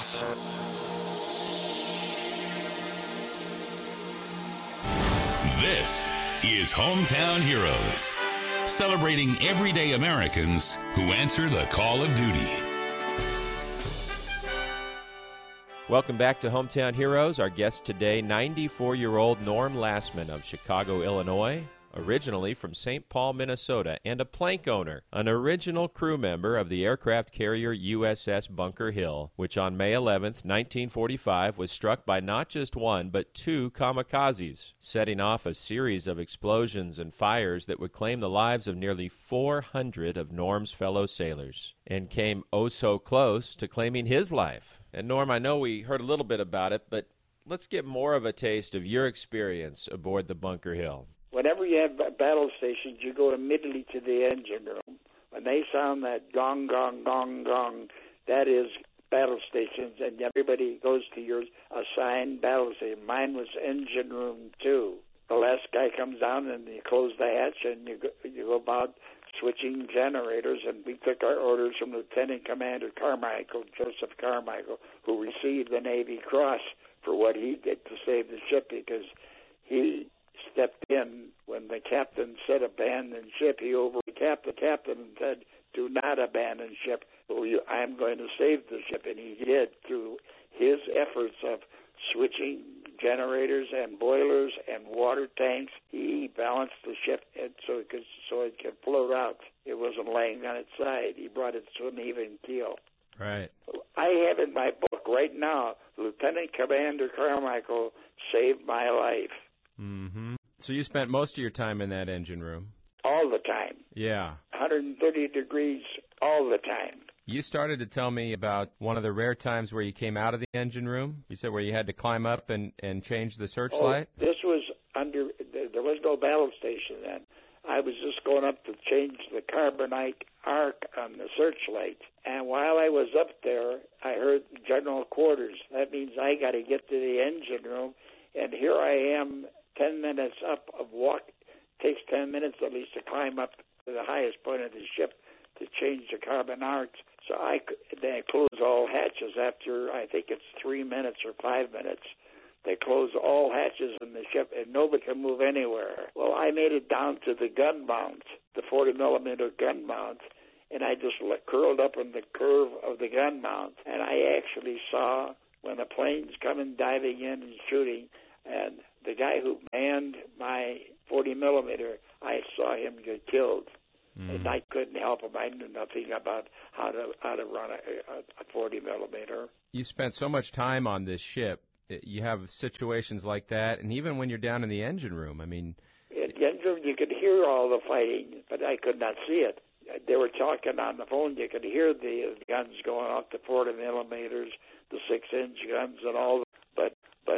This is Hometown Heroes, celebrating everyday Americans who answer the call of duty. Welcome back to Hometown Heroes. Our guest today, 94-year-old Norm Lastman of Chicago, Illinois, originally from St. Paul, Minnesota, and a plank owner, an original crew member of the aircraft carrier USS Bunker Hill, which on May 11th, 1945, was struck by not just one, but two kamikazes, setting off a series of explosions and fires that would claim the lives of nearly 400 of Norm's fellow sailors, and came oh so close to claiming his life. And Norm, I know we heard a little bit about it, but let's get more of a taste of your experience aboard the Bunker Hill. Whenever you have battle stations, you go immediately to the engine room. When they sound that gong, gong, gong, gong, that is battle stations, and everybody goes to your assigned battle station. Mine was engine room 2. The last guy comes down, and you close the hatch, and you go about switching generators, and we took our orders from Lieutenant Commander Carmichael, Joseph Carmichael, who received the Navy Cross for what he did to save the ship, because he stepped in when the captain said abandon ship. He overcapped the captain and said, do not abandon ship. I'm going to save the ship. And he did through his efforts of switching generators and boilers and water tanks. He balanced the ship so it could float out. It wasn't laying on its side. He brought it to an even keel. Right. I have in my book right now, Lieutenant Commander Carmichael saved my life. Mm-hmm. So you spent most of your time in that engine room? All the time. Yeah. 130 degrees all the time. You started to tell me about one of the rare times where you came out of the engine room. You said where you had to climb up and change the searchlight? This was there was no battle station then. I was just going up to change the carbonite arc on the searchlight. And while I was up there, I heard general quarters. That means I got to get to the engine room. And here I am, 10 minutes up of walk. Takes 10 minutes at least to climb up to the highest point of the ship to change the carbon arcs. So they close all hatches after, I think it's 3 minutes or 5 minutes. They close all hatches in the ship, and nobody can move anywhere. Well, I made it down to the gun mount, the 40-millimeter gun mount, and I just curled up in the curve of the gun mount. And I actually saw when the plane's coming, diving in and shooting, and the guy who manned my 40-millimeter, I saw him get killed. And I couldn't help him. I knew nothing about how to run a 40-millimeter. You spent so much time on this ship. You have situations like that, and even when you're down in the engine room, I mean... In the engine room, you could hear all the fighting, but I could not see it. They were talking on the phone. You could hear the guns going off, the 40-millimeters, the 6-inch guns and all. But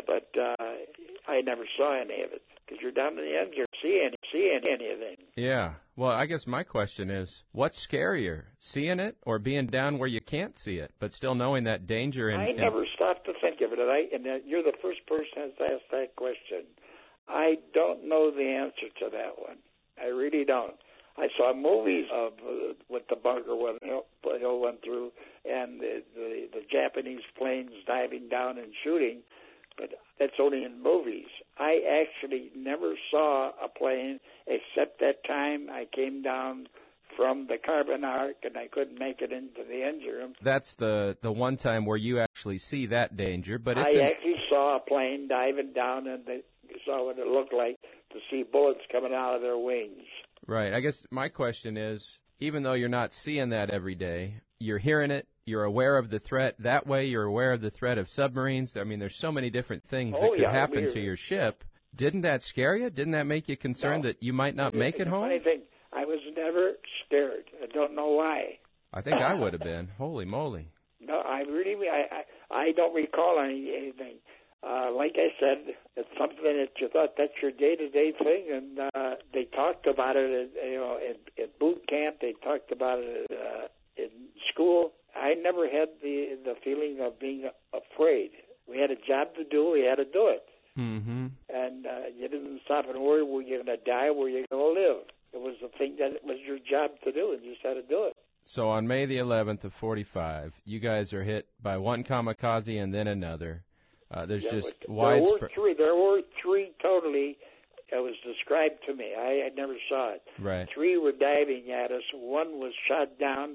I never saw any of it, because you're down in the engine, seeing anything. Yeah. Well, I guess my question is, what's scarier, seeing it or being down where you can't see it, but still knowing that danger? I never stopped to think of it, and you're the first person that's asked that question. I don't know the answer to that one. I really don't. I saw movies of what the Bunker Hill went through, and the Japanese planes diving down and shooting, but that's only in movies. I actually never saw a plane except that time I came down from the carbon arc and I couldn't make it into the engine room. That's the one time where you actually see that danger, but I actually saw a plane diving down and saw what it looked like to see bullets coming out of their wings. Right. I guess my question is, even though you're not seeing that every day, you're hearing it, you're aware of the threat. That way you're aware of the threat of submarines. I mean, there's so many different things that could happen to your ship. Didn't that scare you? Didn't that make you concerned that you might not make it home? Funny thing, I was never scared. I don't know why. I think I would have been. Holy moly. No, I don't recall anything. Like I said, it's something that you thought that's your day-to-day thing, and they talked about it at boot camp. They talked about it in school. I never had the feeling of being afraid. We had a job to do. We had to do it. Mm-hmm. And you didn't stop and worry, were you going to die, were you going to live? It was the thing that it was your job to do, and you just had to do it. So on May the 11th of 45, you guys are hit by one kamikaze and then another. There's just widespread... There were three totally. It was described to me. I never saw it. Right. 3 were diving at us. 1 was shot down.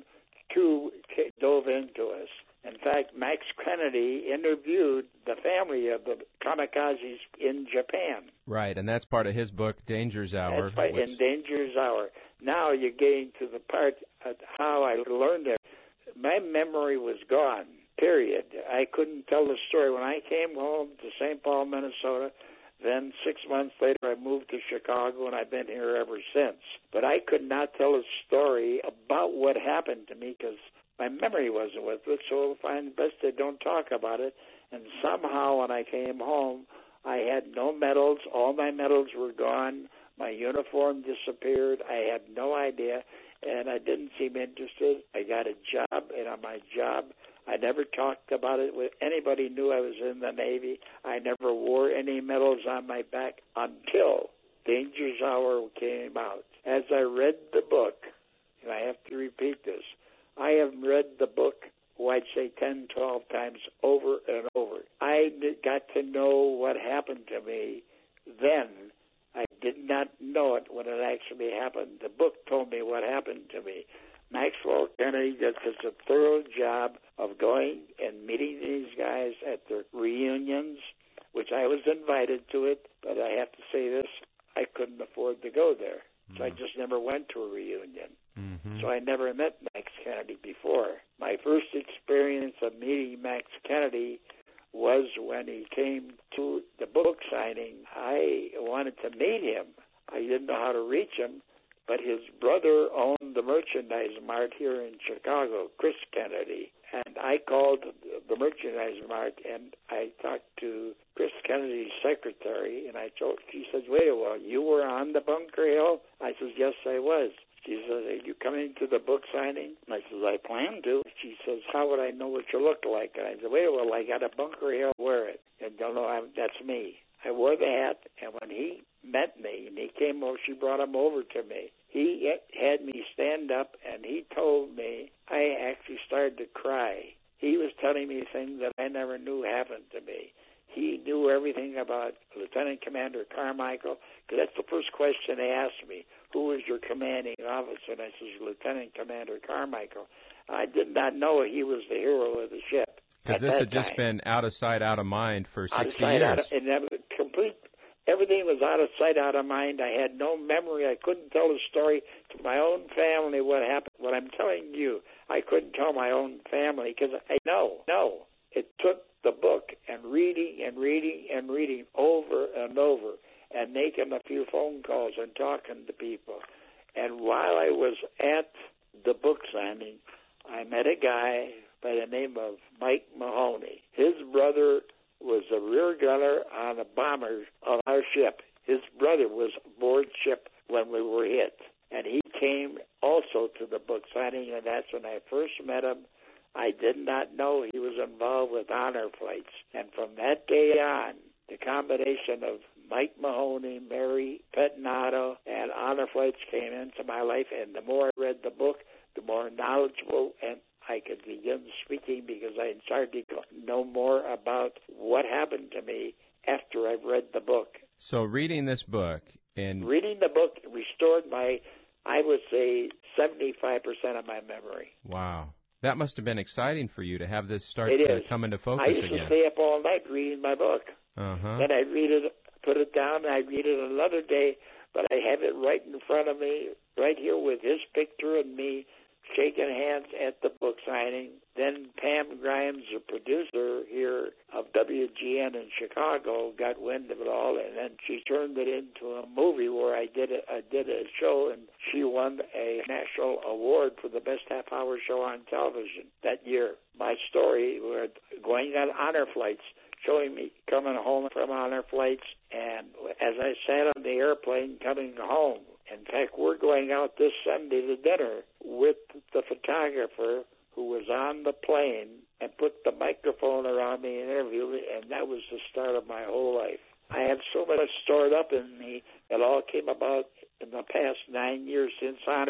2 dove into us. In fact, Max Kennedy interviewed the family of the kamikazes in Japan. Right, and that's part of his book, Danger's Hour. That's right, in Danger's Hour. Now you're getting to the part of how I learned it. My memory was gone, period. I couldn't tell the story. When I came home to St. Paul, Minnesota, then 6 months later I moved to Chicago, and I've been here ever since. But I could not tell a story about what happened to me because my memory wasn't with it, so I find best I don't talk about it. And somehow when I came home, I had no medals. All my medals were gone. My uniform disappeared. I had no idea, and I didn't seem interested. I got a job, and on my job, I never talked about it with anybody knew I was in the Navy. I never wore any medals on my back until Danger's Hour came out. As I read the book, and I have to repeat this, I have read the book, I'd say 10, 12 times over and over. I got to know what happened to me then. I did not know it when it actually happened. The book told me what happened to me. Maxwell Kennedy does such a thorough job of going and meeting these guys at their reunions, which I was invited to it, but I have to say this, I couldn't afford to go there. So I just never went to a reunion. Mm-hmm. So I never met Max Kennedy before. My first experience of meeting Max Kennedy was when he came to the book signing. I wanted to meet him. I didn't know how to reach him, but his brother owned the Merchandise Mart here in Chicago, Chris Kennedy. And I called the Merchandise Mart, and I talked to Chris Kennedy's secretary, and she says, wait a while, you were on the Bunker Hill? I says, yes, I was. She says, are you coming to the book signing? And I says, I plan to. She says, how would I know what you look like? And I said, wait a while, I got a Bunker Hill, wear it. And don't know, that's me. I wore the hat, and when he met me, and he came over, she brought him over to me. He had me stand up, and he told me, I actually started to cry. He was telling me things that I never knew happened to me. He knew everything about Lieutenant Commander Carmichael, because that's the first question they asked me. Who was your commanding officer? And I says, Lieutenant Commander Carmichael. I did not know he was the hero of the ship. Because this had just been out of sight, out of mind for 60 years. And that was complete. Everything was out of sight, out of mind. I had no memory. I couldn't tell a story to my own family what happened. What I'm telling you, I couldn't tell my own family because I know. It took the book and reading and reading and reading over and over and making a few phone calls and talking to people. And while I was at the book signing, I met a guy by the name of Mike Mahoney. His brother was a rear gunner on a bomber on our ship. His brother was aboard ship when we were hit. And he came also to the book signing, and that's when I first met him. I did not know he was involved with honor flights. And from that day on, the combination of Mike Mahoney, Mary Pettinato, and honor flights came into my life. And the more I read the book, the more knowledgeable and I could begin speaking because I started to know more about what happened to me after I've read the book. So reading this book and... Reading the book restored my, I would say, 75% of my memory. Wow. That must have been exciting for you to have this start to come into focus again. I used to stay up all night reading my book. Uh-huh. Then I'd read it, put it down, and I'd read it another day, but I have it right in front of me, right here with his picture and me, shaking hands at the book signing. Then Pam Grimes, the producer here of WGN in Chicago, got wind of it all, and then she turned it into a movie where I did a show, and she won a national award for the best half-hour show on television that year. My story, we're going on honor flights, showing me coming home from honor flights, and as I sat on the airplane coming home, in fact, we're going out this Sunday to dinner with the photographer who was on the plane and put the microphone around me and interviewed me, and that was the start of my whole life. I had so much stored up in me. It all came about in the past 9 years since honor flight.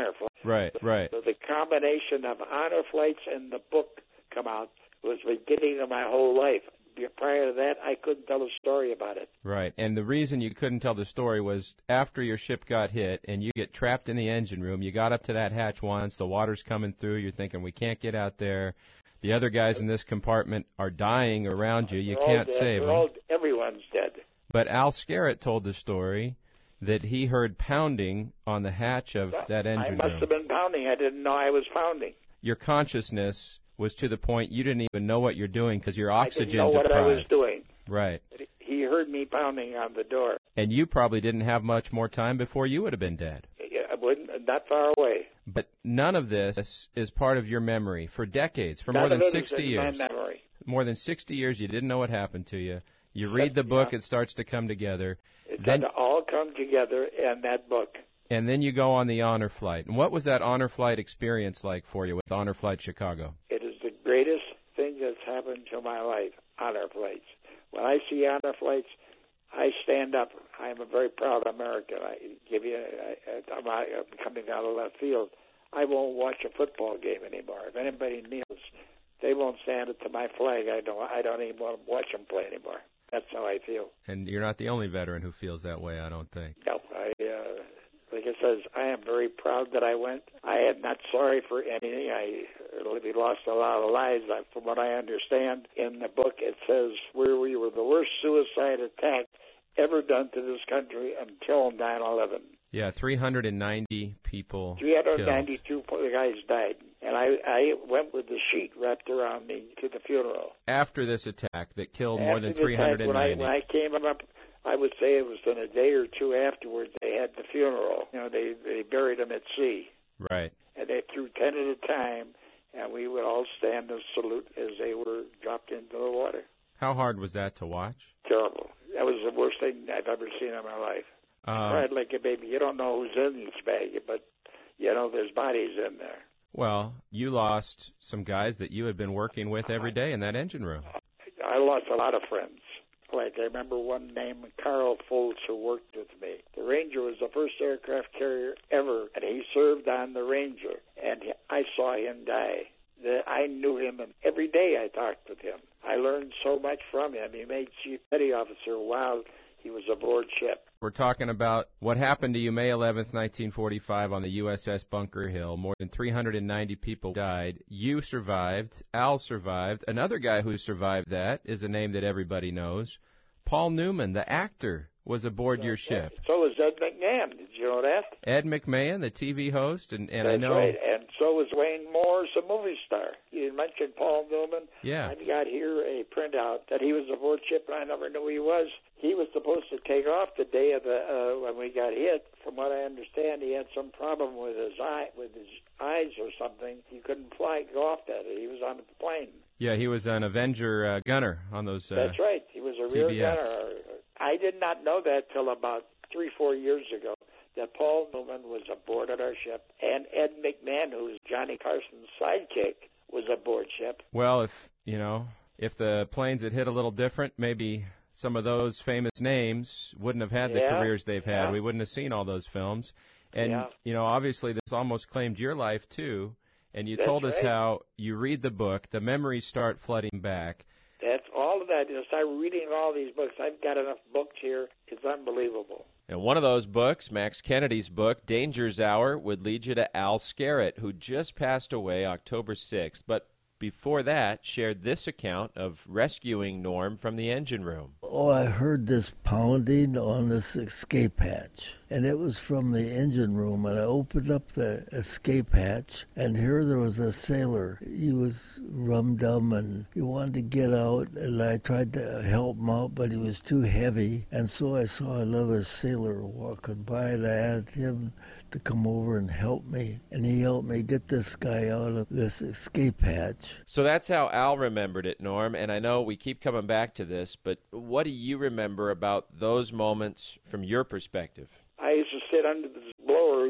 Right. So the combination of honor flights and the book come out was the beginning of my whole life. Prior to that, I couldn't tell a story about it. Right, and the reason you couldn't tell the story was after your ship got hit and you get trapped in the engine room, you got up to that hatch once, the water's coming through, you're thinking, we can't get out there. The other guys in this compartment are dying around you. You can't save them. Everyone's dead. But Al Scarrett told the story that he heard pounding on the hatch of that engine room. I must have been pounding. I didn't know I was pounding. Your consciousness was to the point you didn't even know what you're doing because you're oxygen deprived. I didn't know what I was doing. Right. He heard me pounding on the door. And you probably didn't have much more time before you would have been dead. I wouldn't, not far away. But none of this is part of your memory for decades, for none more than of it 60 is in years. My memory. More than 60 years, you didn't know what happened to you. You read the book, it starts to come together. It had to all come together in that book. And then you go on the honor flight. And what was that honor flight experience like for you with Honor Flight Chicago? It is the greatest thing that's happened to my life, honor flights. When I see honor flights, I stand up. I am a very proud American. I'm coming out of left field. I won't watch a football game anymore. If anybody kneels, they won't stand up to my flag. I don't even want to watch them play anymore. That's how I feel. And you're not the only veteran who feels that way, I don't think. No, like it says, I am very proud that I went. I am not sorry for anything. We lost a lot of lives. From what I understand, in the book it says we were the worst suicide attack ever done to this country until 9/11. Yeah, 390 people 392 killed. guys died. And I went with the sheet wrapped around me to the funeral. After this attack that killed more than 390. When I came up, I would say it was in a day or two afterwards they had the funeral. They buried them at sea. Right. And they threw 10 at a time, and we would all stand and salute as they were dropped into the water. How hard was that to watch? Terrible. That was the worst thing I've ever seen in my life. I cried like a baby. You don't know who's in each bag, but there's bodies in there. Well, you lost some guys that you had been working with every day in that engine room. I lost a lot of friends. Like, I remember one named Carl Foltz who worked with me. The Ranger was the first aircraft carrier ever, and he served on the Ranger. And I saw him die. I knew him, and every day I talked with him. I learned so much from him. He made Chief Petty Officer while he was aboard ship. We're talking about what happened to you May 11th, 1945 on the USS Bunker Hill. More than 390 people died. You survived. Al survived. Another guy who survived that is a name that everybody knows. Paul Newman, the actor, was aboard your ship. So was Ed McMahon. Did you know that? Ed McMahon, the TV host, and That's I know. Right. And so was Wayne Morris, a movie star. You mentioned Paul Newman. Yeah. I've got here a printout that he was aboard ship, and I never knew he was. He was supposed to take off the day of when we got hit. From what I understand, he had some problem with his eyes or something. He couldn't go off that. He was on the plane. Yeah, he was an Avenger gunner on those. That's right. He was a rear TBS. gunner. I did not know that till about 3-4 years ago, that Paul Newman was aboard at our ship, and Ed McMahon, who was Johnny Carson's sidekick, was aboard ship. Well, if the planes had hit a little different, maybe some of those famous names wouldn't have had the careers they've had. Yeah. We wouldn't have seen all those films. And, obviously this almost claimed your life, too. And you told us how you read the book, the memories start flooding back. That's all of that. I start reading all these books. I've got enough books here. It's unbelievable. And one of those books, Max Kennedy's book, Danger's Hour, would lead you to Al Scarrett, who just passed away October 6th. But before that, shared this account of rescuing Norm from the engine room. Oh, I heard this pounding on this escape hatch, and it was from the engine room, and I opened up the escape hatch, and here there was a sailor. He was rum-dum, and he wanted to get out, and I tried to help him out, but he was too heavy, and so I saw another sailor walking by, and I asked him to come over and help me, and he helped me get this guy out of this escape hatch. So that's how Al remembered it, Norm, and I know we keep coming back to this, but what do you remember about those moments from your perspective? I used to sit under this blower.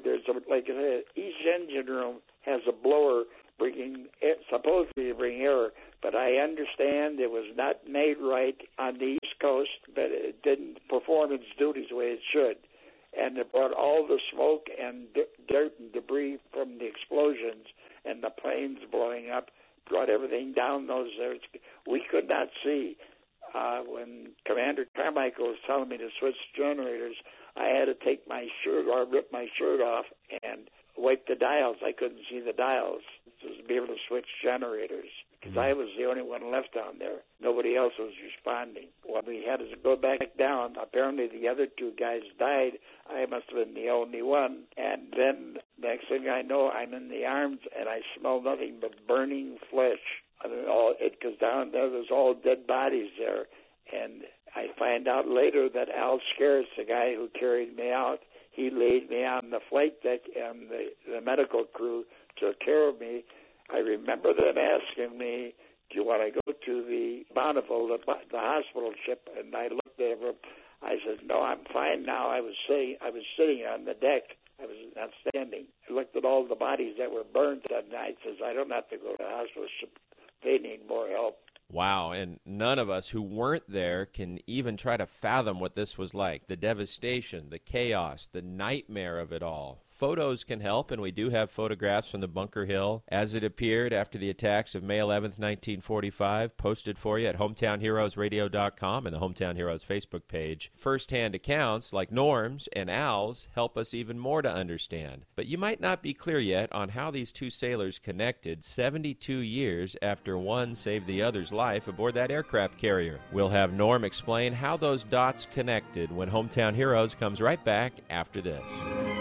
Each engine room has a blower supposedly to bring air, but I understand it was not made right on the East Coast, but it didn't perform its duties the way it should. and it brought all the smoke and dirt and debris from the explosions and the planes blowing up, brought everything down those areas. We could not see. When Commander Carmichael was telling me to switch generators, I had to take my shirt or rip my shirt off and wipe the dials. I couldn't see the dials to be able to switch generators because I was the only one left down there. Nobody else was responding. When we had to go back down, apparently the other two guys died. I must have been the only one. And then next thing I know, I'm in the arms and I smell nothing but burning flesh. It goes down there. There's all dead bodies there. And I find out later that Al Scaris, the guy who carried me out, he laid me on the flight deck, and the medical crew took care of me. I remember them asking me, do you want to go to the Bonneville, the hospital ship? And I looked at him. I said, no, I'm fine now. I was sitting on the deck. I was not standing. I looked at all the bodies that were burned that night. Says, I don't have to go to the hospital ship. They need more help. Wow, and none of us who weren't there can even try to fathom what this was like. The devastation, the chaos, the nightmare of it all. Photos can help, and we do have photographs from the Bunker Hill as it appeared after the attacks of May 11th, 1945, posted for you at hometownheroesradio.com and the Hometown Heroes Facebook page. First-hand accounts like Norm's and Al's help us even more to understand. But you might not be clear yet on how these two sailors connected 72 years after one saved the other's life aboard that aircraft carrier. We'll have Norm explain how those dots connected when Hometown Heroes comes right back after this.